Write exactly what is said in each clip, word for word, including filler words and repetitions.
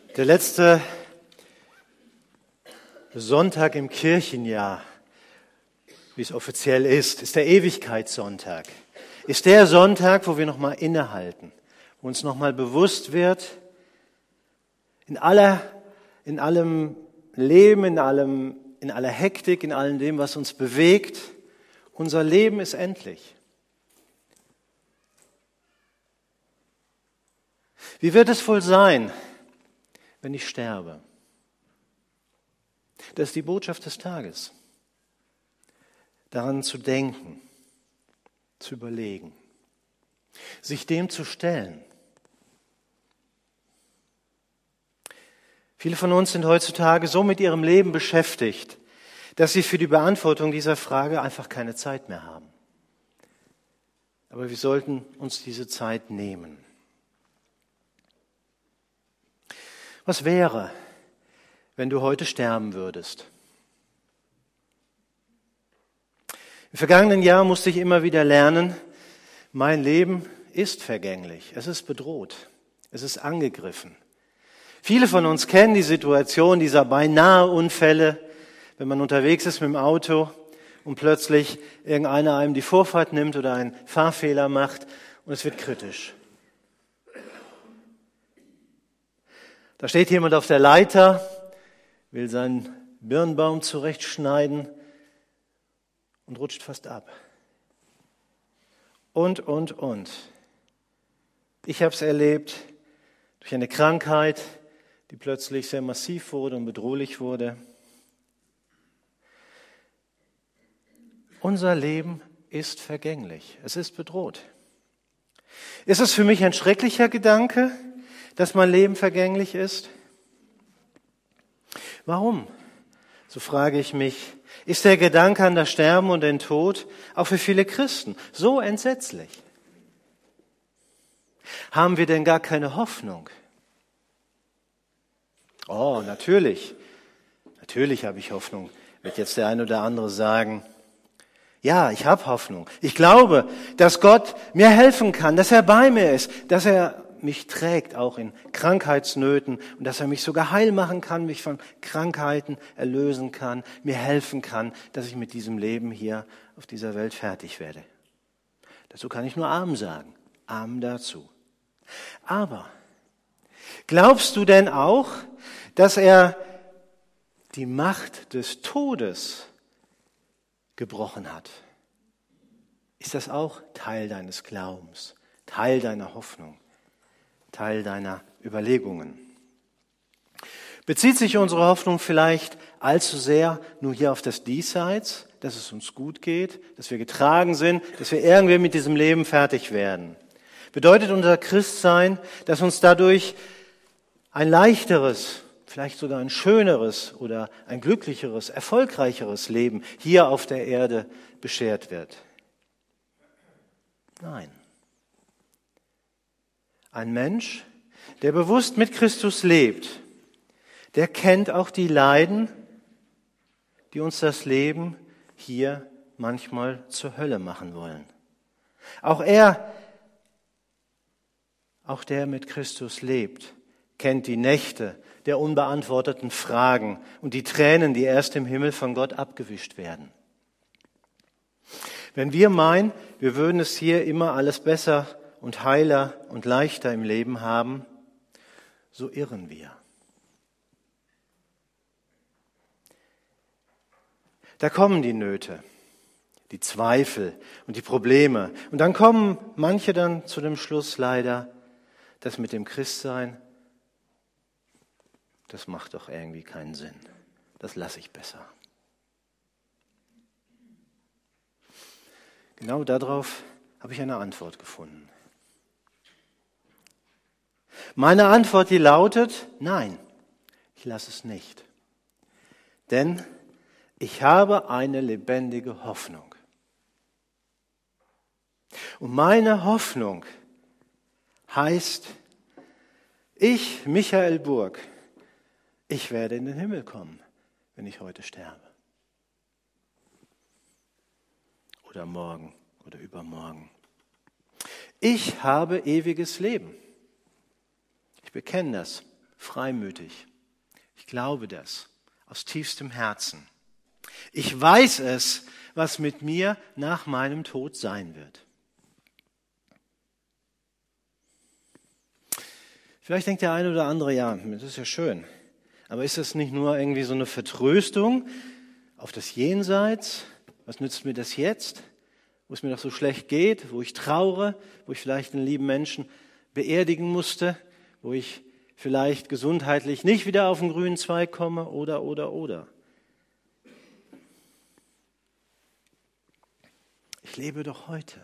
Der letzte Sonntag im Kirchenjahr, wie es offiziell ist, ist der Ewigkeitssonntag. Ist der Sonntag, wo wir nochmal innehalten, wo uns nochmal bewusst wird, in aller, in allem Leben, in allem, in aller Hektik, in allem dem, was uns bewegt, unser Leben ist endlich. Wie wird es wohl sein, wenn ich sterbe? Das ist die Botschaft des Tages. Daran zu denken, zu überlegen, sich dem zu stellen. Viele von uns sind heutzutage so mit ihrem Leben beschäftigt, dass sie für die Beantwortung dieser Frage einfach keine Zeit mehr haben. Aber wir sollten uns diese Zeit nehmen. Was wäre, wenn du heute sterben würdest? Im vergangenen Jahr musste ich immer wieder lernen, mein Leben ist vergänglich, es ist bedroht, es ist angegriffen. Viele von uns kennen die Situation dieser beinahe Unfälle, wenn man unterwegs ist mit dem Auto und plötzlich irgendeiner einem die Vorfahrt nimmt oder einen Fahrfehler macht und es wird kritisch. Da steht jemand auf der Leiter, will seinen Birnbaum zurechtschneiden und rutscht fast ab. Und, und, und. Ich habe es erlebt durch eine Krankheit, die plötzlich sehr massiv wurde und bedrohlich wurde. Unser Leben ist vergänglich. Es ist bedroht. Ist es für mich ein schrecklicher Gedanke, dass mein Leben vergänglich ist? Warum? So frage ich mich. Ist der Gedanke an das Sterben und den Tod auch für viele Christen so entsetzlich? Haben wir denn gar keine Hoffnung? Oh, natürlich. Natürlich habe ich Hoffnung, wird jetzt der eine oder andere sagen. Ja, ich habe Hoffnung. Ich glaube, dass Gott mir helfen kann, dass er bei mir ist, dass er mich trägt, auch in Krankheitsnöten und dass er mich sogar heil machen kann, mich von Krankheiten erlösen kann, mir helfen kann, dass ich mit diesem Leben hier auf dieser Welt fertig werde. Dazu kann ich nur Amen sagen. Amen dazu. Aber glaubst du denn auch, dass er die Macht des Todes gebrochen hat? Ist das auch Teil deines Glaubens, Teil deiner Hoffnung, Teil deiner Überlegungen? Bezieht sich unsere Hoffnung vielleicht allzu sehr nur hier auf das Diesseits, dass es uns gut geht, dass wir getragen sind, dass wir irgendwie mit diesem Leben fertig werden? Bedeutet unser Christsein, dass uns dadurch ein leichteres, vielleicht sogar ein schöneres oder ein glücklicheres, erfolgreicheres Leben hier auf der Erde beschert wird? Nein. Ein Mensch, der bewusst mit Christus lebt, der kennt auch die Leiden, die uns das Leben hier manchmal zur Hölle machen wollen. Auch er, auch der mit Christus lebt, kennt die Nächte der unbeantworteten Fragen und die Tränen, die erst im Himmel von Gott abgewischt werden. Wenn wir meinen, wir würden es hier immer alles besser und heiler und leichter im Leben haben, so irren wir. Da kommen die Nöte, die Zweifel und die Probleme. Und dann kommen manche dann zu dem Schluss leider, dass mit dem Christsein, das macht doch irgendwie keinen Sinn. Das lasse ich besser. Genau darauf habe ich eine Antwort gefunden. Meine Antwort, die lautet, nein, ich lasse es nicht. Denn ich habe eine lebendige Hoffnung. Und meine Hoffnung heißt, ich, Michael Burg, ich werde in den Himmel kommen, wenn ich heute sterbe. Oder morgen oder übermorgen. Ich habe ewiges Leben. Ich bekenne das freimütig. Ich glaube das aus tiefstem Herzen. Ich weiß es, was mit mir nach meinem Tod sein wird. Vielleicht denkt der eine oder andere, ja, das ist ja schön. Aber ist das nicht nur irgendwie so eine Vertröstung auf das Jenseits? Was nützt mir das jetzt, wo es mir doch so schlecht geht, wo ich traure, wo ich vielleicht einen lieben Menschen beerdigen musste, wo ich vielleicht gesundheitlich nicht wieder auf den grünen Zweig komme oder, oder, oder. Ich lebe doch heute.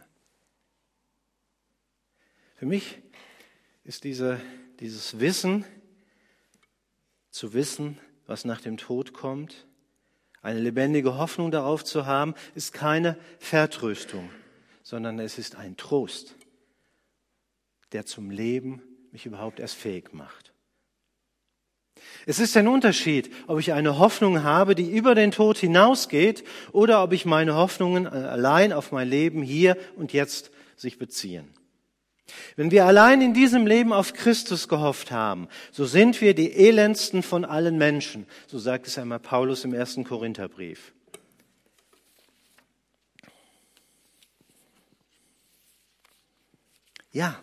Für mich ist diese, dieses Wissen, zu wissen, was nach dem Tod kommt, eine lebendige Hoffnung darauf zu haben, ist keine Vertröstung, sondern es ist ein Trost, der zum Leben mich überhaupt erst fähig macht. Es ist ein Unterschied, ob ich eine Hoffnung habe, die über den Tod hinausgeht, oder ob ich meine Hoffnungen allein auf mein Leben hier und jetzt sich beziehen. Wenn wir allein in diesem Leben auf Christus gehofft haben, so sind wir die elendsten von allen Menschen. So sagt es einmal Paulus im ersten Korintherbrief. Ja,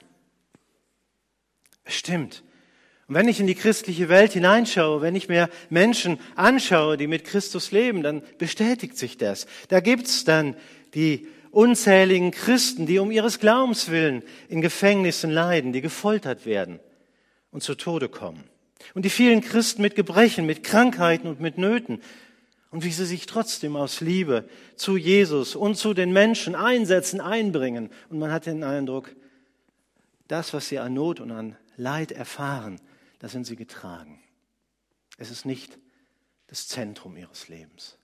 es stimmt. Und wenn ich in die christliche Welt hineinschaue, wenn ich mir Menschen anschaue, die mit Christus leben, dann bestätigt sich das. Da gibt's dann die unzähligen Christen, die um ihres Glaubens willen in Gefängnissen leiden, die gefoltert werden und zu Tode kommen. Und die vielen Christen mit Gebrechen, mit Krankheiten und mit Nöten. Und wie sie sich trotzdem aus Liebe zu Jesus und zu den Menschen einsetzen, einbringen. Und man hat den Eindruck, das, was sie an Not und an Leid erfahren, das sind sie getragen. Es ist nicht das Zentrum ihres Lebens.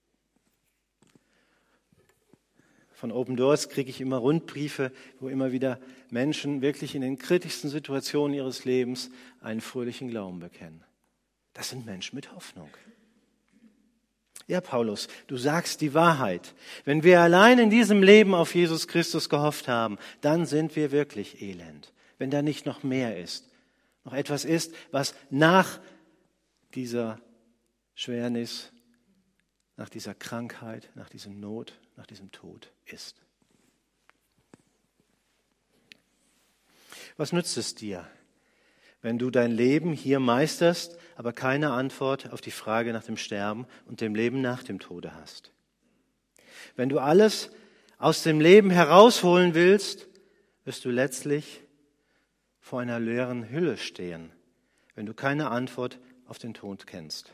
Von Open Doors kriege ich immer Rundbriefe, wo immer wieder Menschen wirklich in den kritischsten Situationen ihres Lebens einen fröhlichen Glauben bekennen. Das sind Menschen mit Hoffnung. Ja, Paulus, du sagst die Wahrheit. Wenn wir allein in diesem Leben auf Jesus Christus gehofft haben, dann sind wir wirklich elend. Wenn da nicht noch mehr ist, noch etwas ist, was nach dieser Schwernis, nach dieser Krankheit, nach diesem Not, nach diesem Tod ist. Was nützt es dir, wenn du dein Leben hier meisterst, aber keine Antwort auf die Frage nach dem Sterben und dem Leben nach dem Tode hast? Wenn du alles aus dem Leben herausholen willst, wirst du letztlich vor einer leeren Hülle stehen, wenn du keine Antwort auf den Tod kennst.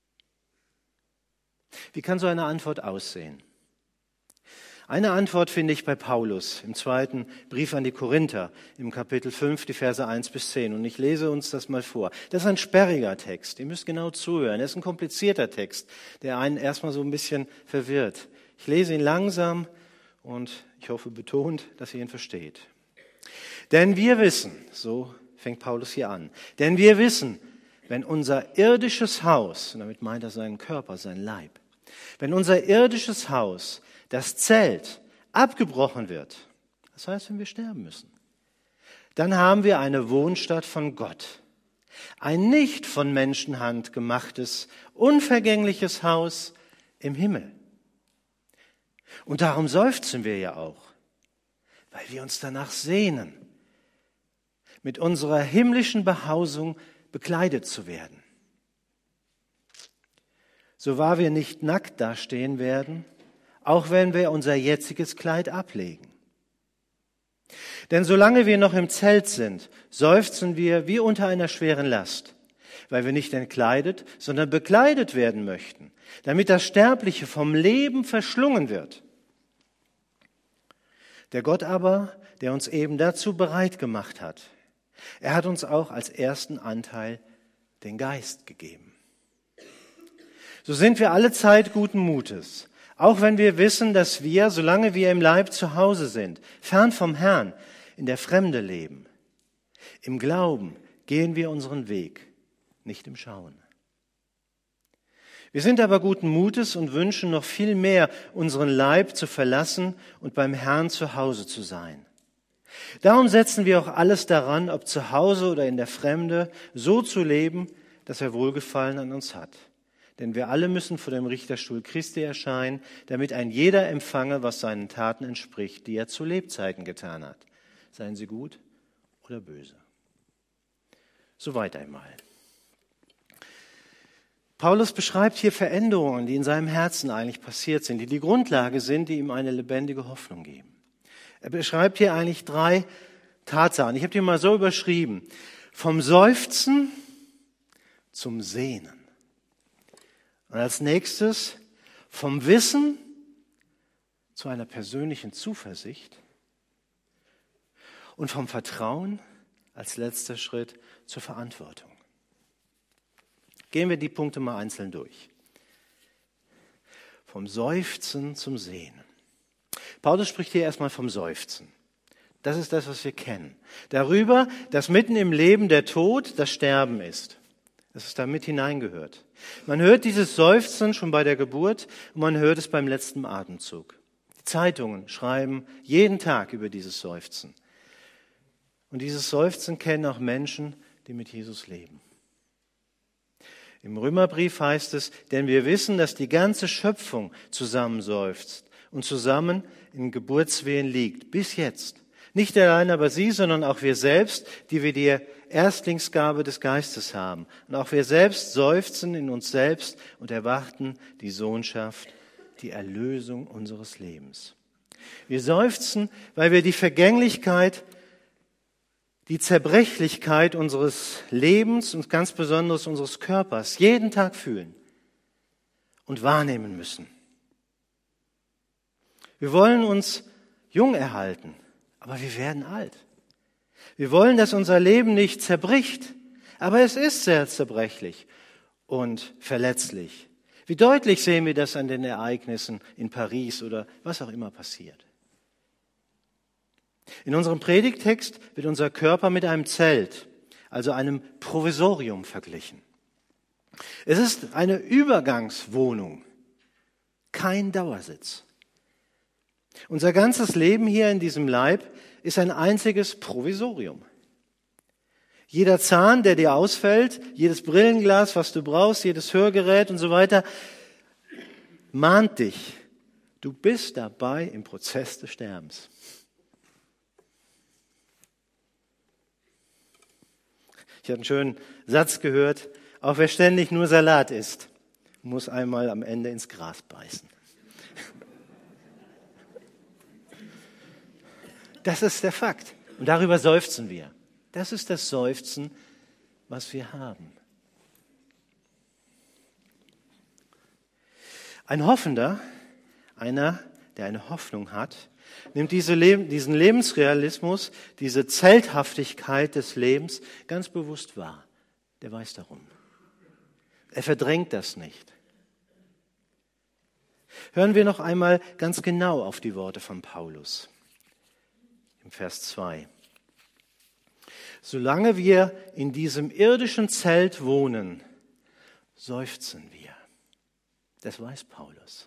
Wie kann so eine Antwort aussehen? Eine Antwort finde ich bei Paulus im zweiten Brief an die Korinther, im Kapitel fünf, die Verse eins bis zehn. Und ich lese uns das mal vor. Das ist ein sperriger Text, ihr müsst genau zuhören. Das ist ein komplizierter Text, der einen erstmal so ein bisschen verwirrt. Ich lese ihn langsam und ich hoffe betont, dass ihr ihn versteht. Denn wir wissen, so fängt Paulus hier an, denn wir wissen, wenn unser irdisches Haus, und damit meint er seinen Körper, sein Leib, wenn unser irdisches Haus, das Zelt, abgebrochen wird, das heißt, wenn wir sterben müssen, dann haben wir eine Wohnstatt von Gott, ein nicht von Menschenhand gemachtes, unvergängliches Haus im Himmel. Und darum seufzen wir ja auch, weil wir uns danach sehnen, mit unserer himmlischen Behausung bekleidet zu werden. So wahr wir nicht nackt dastehen werden, auch wenn wir unser jetziges Kleid ablegen. Denn solange wir noch im Zelt sind, seufzen wir wie unter einer schweren Last, weil wir nicht entkleidet, sondern bekleidet werden möchten, damit das Sterbliche vom Leben verschlungen wird. Der Gott aber, der uns eben dazu bereit gemacht hat, er hat uns auch als ersten Anteil den Geist gegeben. So sind wir alle Zeit guten Mutes, auch wenn wir wissen, dass wir, solange wir im Leib zu Hause sind, fern vom Herrn, in der Fremde leben. Im Glauben gehen wir unseren Weg, nicht im Schauen. Wir sind aber guten Mutes und wünschen noch viel mehr, unseren Leib zu verlassen und beim Herrn zu Hause zu sein. Darum setzen wir auch alles daran, ob zu Hause oder in der Fremde, so zu leben, dass er Wohlgefallen an uns hat. Denn wir alle müssen vor dem Richterstuhl Christi erscheinen, damit ein jeder empfange, was seinen Taten entspricht, die er zu Lebzeiten getan hat. Seien sie gut oder böse. Soweit einmal. Paulus beschreibt hier Veränderungen, die in seinem Herzen eigentlich passiert sind, die die Grundlage sind, die ihm eine lebendige Hoffnung geben. Er beschreibt hier eigentlich drei Tatsachen. Ich habe die mal so überschrieben. Vom Seufzen zum Sehnen. Und als nächstes vom Wissen zu einer persönlichen Zuversicht und vom Vertrauen als letzter Schritt zur Verantwortung. Gehen wir die Punkte mal einzeln durch. Vom Seufzen zum Sehnen. Paulus spricht hier erstmal vom Seufzen. Das ist das, was wir kennen. Darüber, dass mitten im Leben der Tod das Sterben ist. Dass es da mit hineingehört. Man hört dieses Seufzen schon bei der Geburt und man hört es beim letzten Atemzug. Die Zeitungen schreiben jeden Tag über dieses Seufzen. Und dieses Seufzen kennen auch Menschen, die mit Jesus leben. Im Römerbrief heißt es, denn wir wissen, dass die ganze Schöpfung zusammen seufzt und zusammen in Geburtswehen liegt, bis jetzt. Nicht allein aber sie, sondern auch wir selbst, die wir die Erstlingsgabe des Geistes haben. Und auch wir selbst seufzen in uns selbst und erwarten die Sohnschaft, die Erlösung unseres Lebens. Wir seufzen, weil wir die Vergänglichkeit, die Zerbrechlichkeit unseres Lebens und ganz besonders unseres Körpers jeden Tag fühlen und wahrnehmen müssen. Wir wollen uns jung erhalten, aber wir werden alt. Wir wollen, dass unser Leben nicht zerbricht, aber es ist sehr zerbrechlich und verletzlich. Wie deutlich sehen wir das an den Ereignissen in Paris oder was auch immer passiert. In unserem Predigttext wird unser Körper mit einem Zelt, also einem Provisorium, verglichen. Es ist eine Übergangswohnung, kein Dauersitz. Unser ganzes Leben hier in diesem Leib ist ein einziges Provisorium. Jeder Zahn, der dir ausfällt, jedes Brillenglas, was du brauchst, jedes Hörgerät und so weiter, mahnt dich. Du bist dabei im Prozess des Sterbens. Ich habe einen schönen Satz gehört, auch wer ständig nur Salat isst, muss einmal am Ende ins Gras beißen. Das ist der Fakt. Und darüber seufzen wir. Das ist das Seufzen, was wir haben. Ein Hoffender, einer, der eine Hoffnung hat, nimmt diese Leb- diesen Lebensrealismus, diese Zelthaftigkeit des Lebens ganz bewusst wahr. Der weiß darum. Er verdrängt das nicht. Hören wir noch einmal ganz genau auf die Worte von Paulus. Im Vers zwei. Solange wir in diesem irdischen Zelt wohnen, seufzen wir. Das weiß Paulus.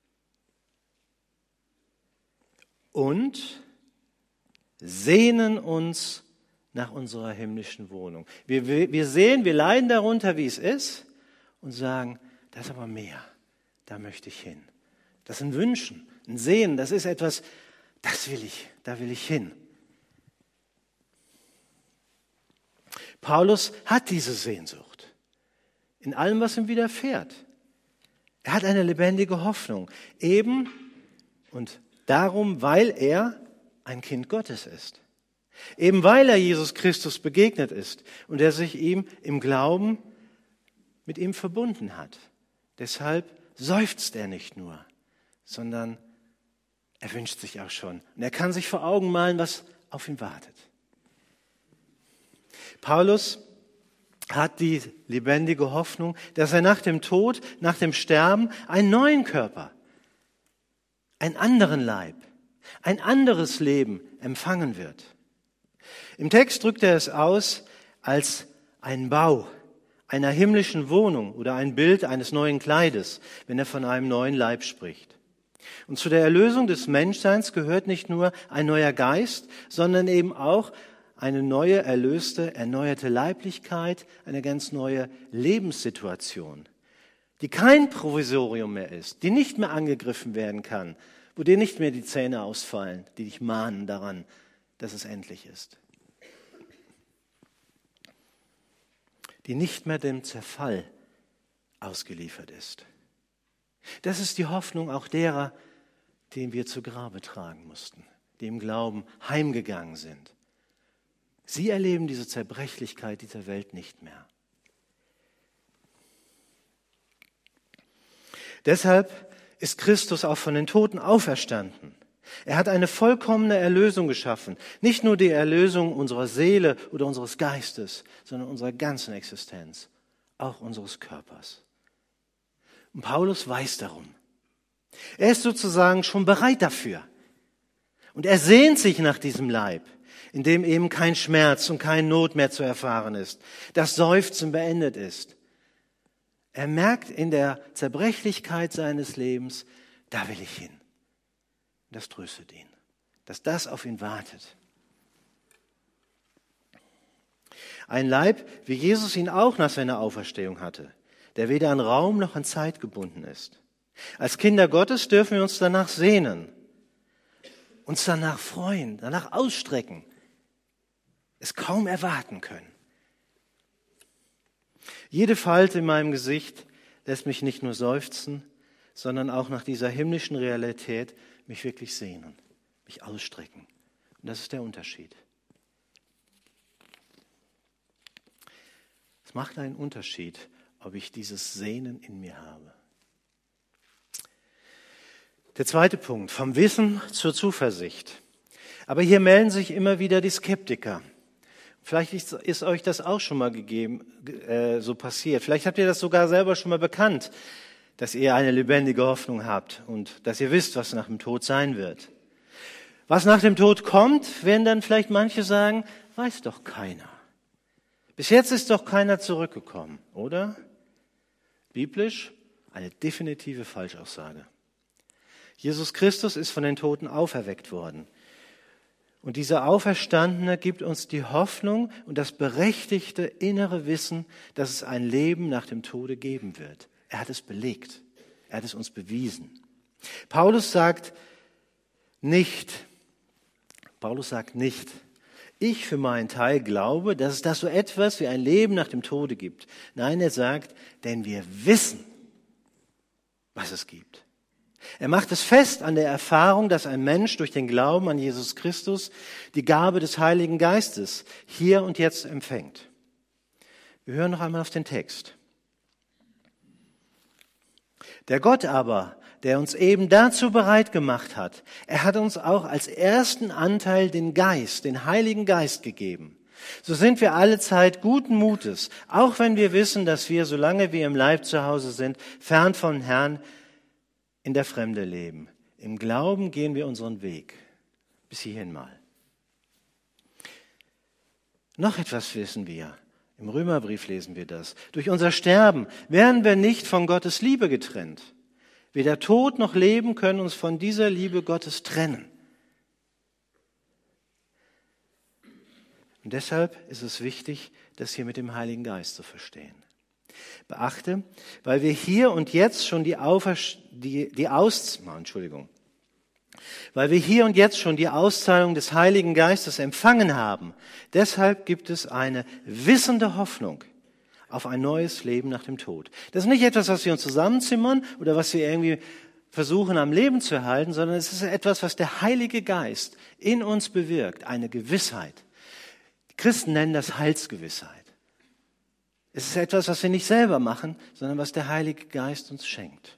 Und sehnen uns nach unserer himmlischen Wohnung. Wir, wir sehen, wir leiden darunter, wie es ist, und sagen, das ist aber mehr, da möchte ich hin. Das sind Wünschen, ein Sehnen, das ist etwas, das will ich, da will ich hin. Paulus hat diese Sehnsucht in allem, was ihm widerfährt. Er hat eine lebendige Hoffnung, eben und darum, weil er ein Kind Gottes ist. Eben weil er Jesus Christus begegnet ist und er sich ihm im Glauben mit ihm verbunden hat. Deshalb seufzt er nicht nur, sondern er wünscht sich auch schon. Und er kann sich vor Augen malen, was auf ihn wartet. Paulus hat die lebendige Hoffnung, dass er nach dem Tod, nach dem Sterben einen neuen Körper, einen anderen Leib, ein anderes Leben empfangen wird. Im Text drückt er es aus als ein Bau einer himmlischen Wohnung oder ein Bild eines neuen Kleides, wenn er von einem neuen Leib spricht. Und zu der Erlösung des Menschseins gehört nicht nur ein neuer Geist, sondern eben auch eine neue, erlöste, erneuerte Leiblichkeit, eine ganz neue Lebenssituation, die kein Provisorium mehr ist, die nicht mehr angegriffen werden kann, wo dir nicht mehr die Zähne ausfallen, die dich mahnen daran, dass es endlich ist. Die nicht mehr dem Zerfall ausgeliefert ist. Das ist die Hoffnung auch derer, die wir zu Grabe tragen mussten, die im Glauben heimgegangen sind. Sie erleben diese Zerbrechlichkeit dieser Welt nicht mehr. Deshalb ist Christus auch von den Toten auferstanden. Er hat eine vollkommene Erlösung geschaffen. Nicht nur die Erlösung unserer Seele oder unseres Geistes, sondern unserer ganzen Existenz, auch unseres Körpers. Und Paulus weiß darum. Er ist sozusagen schon bereit dafür. Und er sehnt sich nach diesem Leib, in dem eben kein Schmerz und keine Not mehr zu erfahren ist, das Seufzen beendet ist. Er merkt in der Zerbrechlichkeit seines Lebens, da will ich hin. Das tröstet ihn, dass das auf ihn wartet. Ein Leib, wie Jesus ihn auch nach seiner Auferstehung hatte, der weder an Raum noch an Zeit gebunden ist. Als Kinder Gottes dürfen wir uns danach sehnen, uns danach freuen, danach ausstrecken, es kaum erwarten können. Jede Falte in meinem Gesicht lässt mich nicht nur seufzen, sondern auch nach dieser himmlischen Realität mich wirklich sehnen, mich ausstrecken. Und das ist der Unterschied. Es macht einen Unterschied, ob ich dieses Sehnen in mir habe. Der zweite Punkt, vom Wissen zur Zuversicht. Aber hier melden sich immer wieder die Skeptiker. Vielleicht ist, ist euch das auch schon mal gegeben, äh, so passiert. Vielleicht habt ihr das sogar selber schon mal bekannt, dass ihr eine lebendige Hoffnung habt und dass ihr wisst, was nach dem Tod sein wird. Was nach dem Tod kommt, werden dann vielleicht manche sagen, weiß doch keiner. Bis jetzt ist doch keiner zurückgekommen, oder? Biblisch eine definitive Falschaussage. Jesus Christus ist von den Toten auferweckt worden. Und dieser Auferstandene gibt uns die Hoffnung und das berechtigte innere Wissen, dass es ein Leben nach dem Tode geben wird. Er hat es belegt. Er hat es uns bewiesen. Paulus sagt nicht, Paulus sagt nicht, ich für meinen Teil glaube, dass es da so etwas wie ein Leben nach dem Tode gibt. Nein, er sagt, denn wir wissen, was es gibt. Er macht es fest an der Erfahrung, dass ein Mensch durch den Glauben an Jesus Christus die Gabe des Heiligen Geistes hier und jetzt empfängt. Wir hören noch einmal auf den Text. Der Gott aber, der uns eben dazu bereit gemacht hat, er hat uns auch als ersten Anteil den Geist, den Heiligen Geist gegeben. So sind wir allezeit guten Mutes, auch wenn wir wissen, dass wir, solange wir im Leib zu Hause sind, fern vom Herrn in der Fremde leben. Im Glauben gehen wir unseren Weg. Bis hierhin mal. Noch etwas wissen wir. Im Römerbrief lesen wir das. Durch unser Sterben werden wir nicht von Gottes Liebe getrennt. Weder Tod noch Leben können uns von dieser Liebe Gottes trennen. Und deshalb ist es wichtig, das hier mit dem Heiligen Geist zu verstehen. Beachte, weil wir hier und jetzt schon die, Auferst- die, die Aus, Entschuldigung, weil wir hier und jetzt schon die Auszahlung des Heiligen Geistes empfangen haben. Deshalb gibt es eine wissende Hoffnung auf ein neues Leben nach dem Tod. Das ist nicht etwas, was wir uns zusammenzimmern oder was wir irgendwie versuchen am Leben zu erhalten, sondern es ist etwas, was der Heilige Geist in uns bewirkt, eine Gewissheit. Die Christen nennen das Heilsgewissheit. Es ist etwas, was wir nicht selber machen, sondern was der Heilige Geist uns schenkt.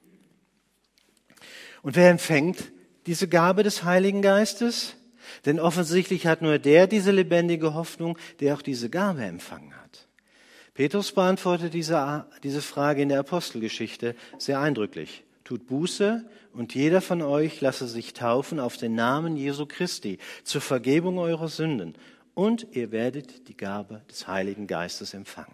Und wer empfängt diese Gabe des Heiligen Geistes? Denn offensichtlich hat nur der diese lebendige Hoffnung, der auch diese Gabe empfangen hat. Petrus beantwortet diese, diese Frage in der Apostelgeschichte sehr eindrücklich. Tut Buße und jeder von euch lasse sich taufen auf den Namen Jesu Christi zur Vergebung eurer Sünden. Und ihr werdet die Gabe des Heiligen Geistes empfangen.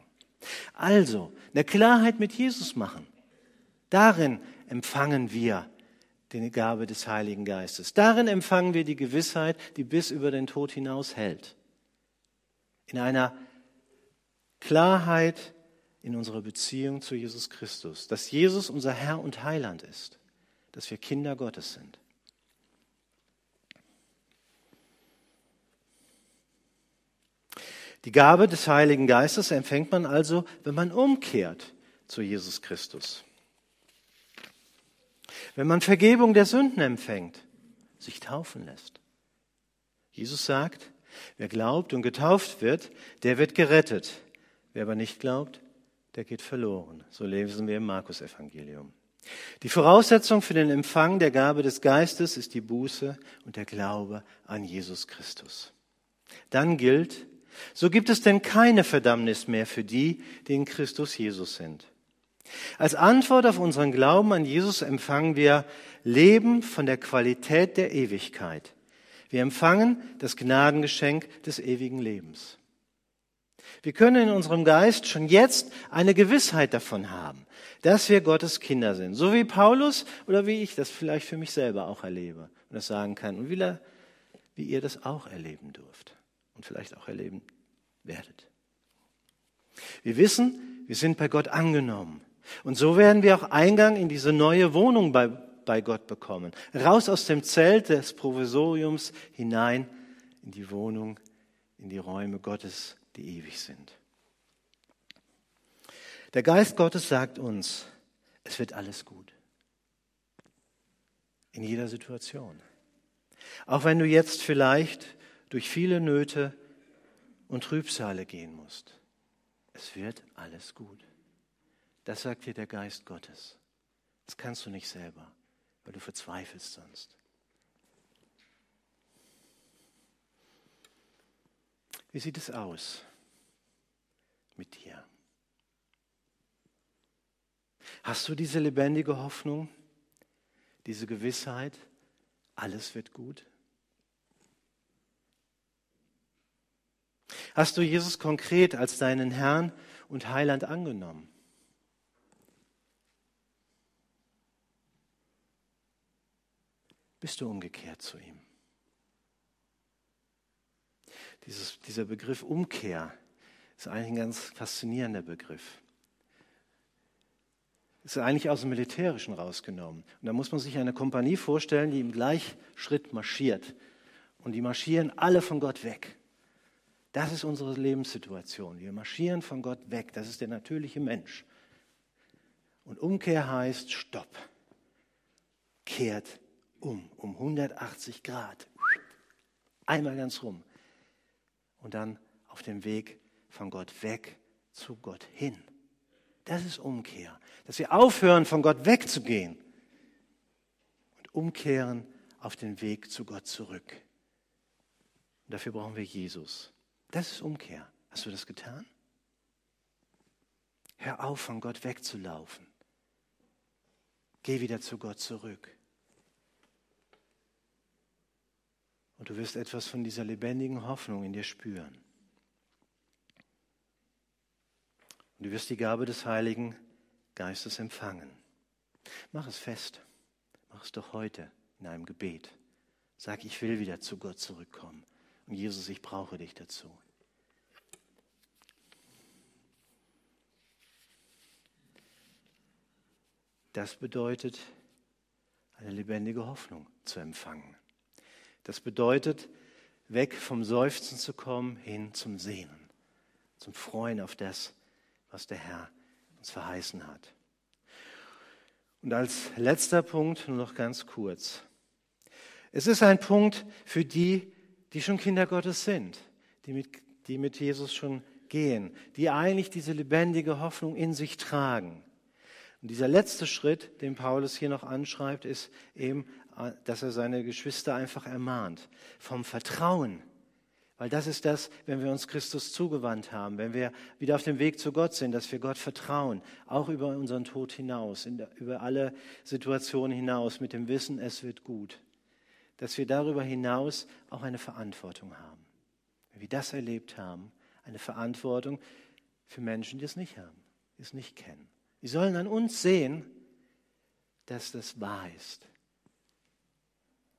Also, eine Klarheit mit Jesus machen. Darin empfangen wir die Gabe des Heiligen Geistes. Darin empfangen wir die Gewissheit, die bis über den Tod hinaus hält. In einer Klarheit in unserer Beziehung zu Jesus Christus, dass Jesus unser Herr und Heiland ist, dass wir Kinder Gottes sind. Die Gabe des Heiligen Geistes empfängt man also, wenn man umkehrt zu Jesus Christus. Wenn man Vergebung der Sünden empfängt, sich taufen lässt. Jesus sagt, wer glaubt und getauft wird, der wird gerettet. Wer aber nicht glaubt, der geht verloren. So lesen wir im Markus-Evangelium. Die Voraussetzung für den Empfang der Gabe des Geistes ist die Buße und der Glaube an Jesus Christus. Dann gilt, so gibt es denn keine Verdammnis mehr für die, die in Christus Jesus sind. Als Antwort auf unseren Glauben an Jesus empfangen wir Leben von der Qualität der Ewigkeit. Wir empfangen das Gnadengeschenk des ewigen Lebens. Wir können in unserem Geist schon jetzt eine Gewissheit davon haben, dass wir Gottes Kinder sind. So wie Paulus oder wie ich das vielleicht für mich selber auch erlebe und das sagen kann und wie, wie ihr das auch erleben dürft und vielleicht auch erleben werdet. Wir wissen, wir sind bei Gott angenommen. Und so werden wir auch Eingang in diese neue Wohnung bei, bei Gott bekommen. Raus aus dem Zelt des Provisoriums hinein in die Wohnung, in die Räume Gottes, die ewig sind. Der Geist Gottes sagt uns, es wird alles gut. In jeder Situation. Auch wenn du jetzt vielleicht durch viele Nöte und Trübsale gehen musst. Es wird alles gut. Das sagt dir der Geist Gottes. Das kannst du nicht selber, weil du verzweifelst sonst. Wie sieht es aus mit dir? Hast du diese lebendige Hoffnung, diese Gewissheit, alles wird gut? Hast du Jesus konkret als deinen Herrn und Heiland angenommen? Bist du umgekehrt zu ihm? Dieses, dieser Begriff Umkehr ist eigentlich ein ganz faszinierender Begriff. Ist eigentlich aus dem Militärischen rausgenommen. Und da muss man sich eine Kompanie vorstellen, die im Gleichschritt marschiert. Und die marschieren alle von Gott weg. Das ist unsere Lebenssituation. Wir marschieren von Gott weg. Das ist der natürliche Mensch. Und Umkehr heißt Stopp. Kehrt um, um hundertachtzig Grad. Einmal ganz rum. Und dann auf dem Weg von Gott weg zu Gott hin. Das ist Umkehr. Dass wir aufhören, von Gott wegzugehen und umkehren auf den Weg zu Gott zurück. Und dafür brauchen wir Jesus. Das ist Umkehr. Hast du das getan? Hör auf, von Gott wegzulaufen. Geh wieder zu Gott zurück. Und du wirst etwas von dieser lebendigen Hoffnung in dir spüren. Und du wirst die Gabe des Heiligen Geistes empfangen. Mach es fest. Mach es doch heute in einem Gebet. Sag, ich will wieder zu Gott zurückkommen. Und Jesus, ich brauche dich dazu. Das bedeutet, eine lebendige Hoffnung zu empfangen. Das bedeutet, weg vom Seufzen zu kommen, hin zum Sehnen, zum Freuen auf das, was der Herr uns verheißen hat. Und als letzter Punkt nur noch ganz kurz. Es ist ein Punkt für die, die schon Kinder Gottes sind, die mit, die mit Jesus schon gehen, die eigentlich diese lebendige Hoffnung in sich tragen. Und dieser letzte Schritt, den Paulus hier noch anschreibt, ist eben, dass er seine Geschwister einfach ermahnt. Vom Vertrauen. Weil das ist das, wenn wir uns Christus zugewandt haben, wenn wir wieder auf dem Weg zu Gott sind, dass wir Gott vertrauen, auch über unseren Tod hinaus, in der, über alle Situationen hinaus, mit dem Wissen, es wird gut. Dass wir darüber hinaus auch eine Verantwortung haben. Wenn wir das erlebt haben, eine Verantwortung für Menschen, die es nicht haben, die es nicht kennen. Die sollen an uns sehen, dass das wahr ist,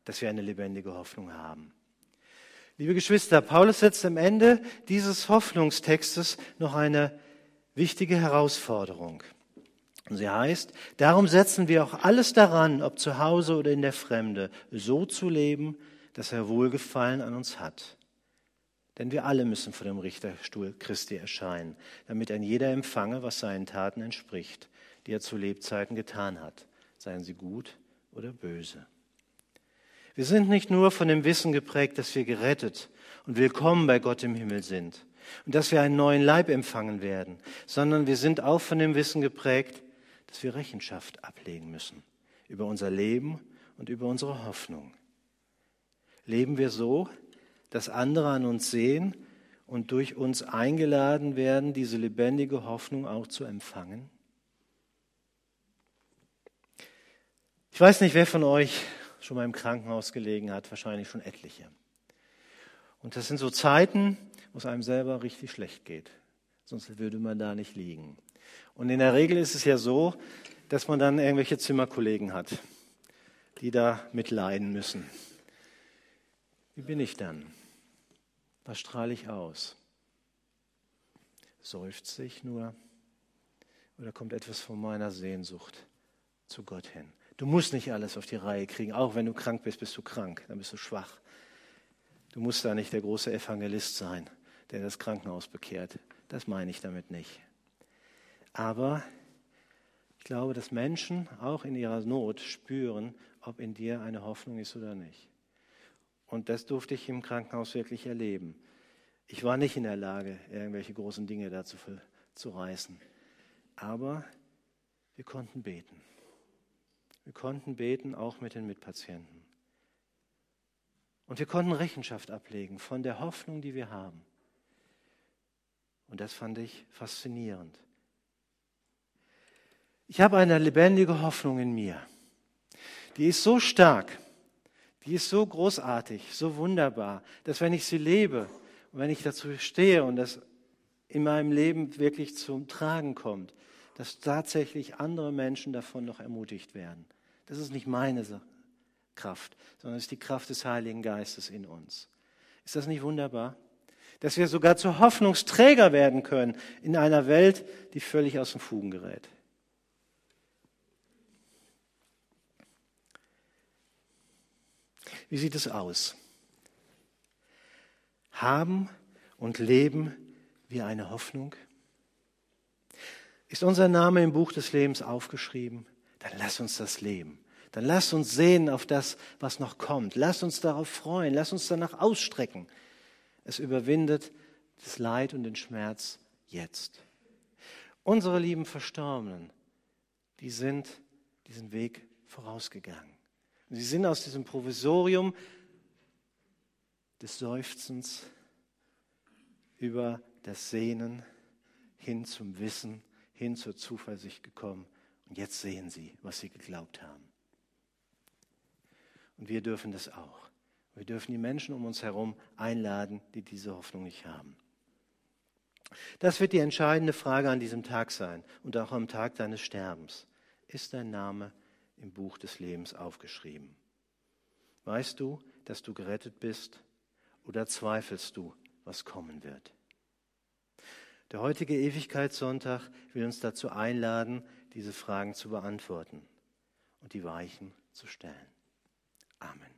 dass wir eine lebendige Hoffnung haben. Liebe Geschwister, Paulus setzt am Ende dieses Hoffnungstextes noch eine wichtige Herausforderung. Und sie heißt, darum setzen wir auch alles daran, ob zu Hause oder in der Fremde, so zu leben, dass er Wohlgefallen an uns hat. Denn wir alle müssen vor dem Richterstuhl Christi erscheinen, damit ein jeder empfange, was seinen Taten entspricht, die er zu Lebzeiten getan hat, seien sie gut oder böse. Wir sind nicht nur von dem Wissen geprägt, dass wir gerettet und willkommen bei Gott im Himmel sind und dass wir einen neuen Leib empfangen werden, sondern wir sind auch von dem Wissen geprägt, dass wir Rechenschaft ablegen müssen über unser Leben und über unsere Hoffnung. Leben wir so, dass andere an uns sehen und durch uns eingeladen werden, diese lebendige Hoffnung auch zu empfangen? Ich weiß nicht, wer von euch schon mal im Krankenhaus gelegen hat, wahrscheinlich schon etliche. Und das sind so Zeiten, wo es einem selber richtig schlecht geht. Sonst würde man da nicht liegen. Und in der Regel ist es ja so, dass man dann irgendwelche Zimmerkollegen hat, die da mitleiden müssen. Wie bin ich dann? Was strahle ich aus? Seufze ich nur? Oder kommt etwas von meiner Sehnsucht zu Gott hin? Du musst nicht alles auf die Reihe kriegen. Auch wenn du krank bist, bist du krank. Dann bist du schwach. Du musst da nicht der große Evangelist sein, der das Krankenhaus bekehrt. Das meine ich damit nicht. Aber ich glaube, dass Menschen auch in ihrer Not spüren, ob in dir eine Hoffnung ist oder nicht. Und das durfte ich im Krankenhaus wirklich erleben. Ich war nicht in der Lage, irgendwelche großen Dinge dazu zu reißen. Aber wir konnten beten. Wir konnten beten, auch mit den Mitpatienten. Und wir konnten Rechenschaft ablegen von der Hoffnung, die wir haben. Und das fand ich faszinierend. Ich habe eine lebendige Hoffnung in mir. Die ist so stark, die ist so großartig, so wunderbar, dass wenn ich sie lebe und wenn ich dazu stehe und das in meinem Leben wirklich zum Tragen kommt, dass tatsächlich andere Menschen davon noch ermutigt werden. Das ist nicht meine Kraft, sondern es ist die Kraft des Heiligen Geistes in uns. Ist das nicht wunderbar? Dass wir sogar zu Hoffnungsträger werden können in einer Welt, die völlig aus den Fugen gerät. Wie sieht es aus? Haben und leben wir eine Hoffnung? Ist unser Name im Buch des Lebens aufgeschrieben? Dann lass uns das leben. Dann lass uns sehen auf das, was noch kommt. Lass uns darauf freuen. Lass uns danach ausstrecken. Es überwindet das Leid und den Schmerz jetzt. Unsere lieben Verstorbenen, die sind diesen Weg vorausgegangen. Und sie sind aus diesem Provisorium des Seufzens über das Sehnen hin zum Wissen, hin zur Zuversicht gekommen. Und jetzt sehen sie, was sie geglaubt haben. Und wir dürfen das auch. Wir dürfen die Menschen um uns herum einladen, die diese Hoffnung nicht haben. Das wird die entscheidende Frage an diesem Tag sein und auch am Tag deines Sterbens. Ist dein Name im Buch des Lebens aufgeschrieben? Weißt du, dass du gerettet bist, oder zweifelst du, was kommen wird? Der heutige Ewigkeitssonntag will uns dazu einladen, diese Fragen zu beantworten und die Weichen zu stellen. Amen.